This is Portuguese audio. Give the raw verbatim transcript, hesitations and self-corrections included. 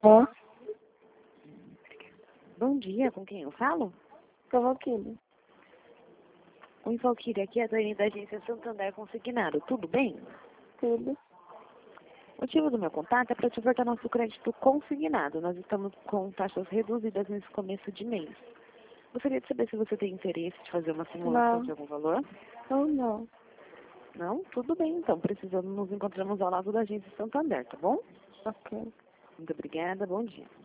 Ó, Bom dia, com quem eu falo? Cavaquinho. Oi, Valquíria, aqui é a Dani da agência Santander Consignado. Tudo bem? Tudo. O motivo do meu contato é para te ofertar nosso crédito consignado. Nós estamos com taxas reduzidas nesse começo de mês. Gostaria de saber se você tem interesse de fazer uma simulação Não. de algum valor? Ou não. Não? Tudo bem, então. Precisando, nos encontramos ao lado da agência Santander, tá bom? Ok. Muito obrigada, bom dia.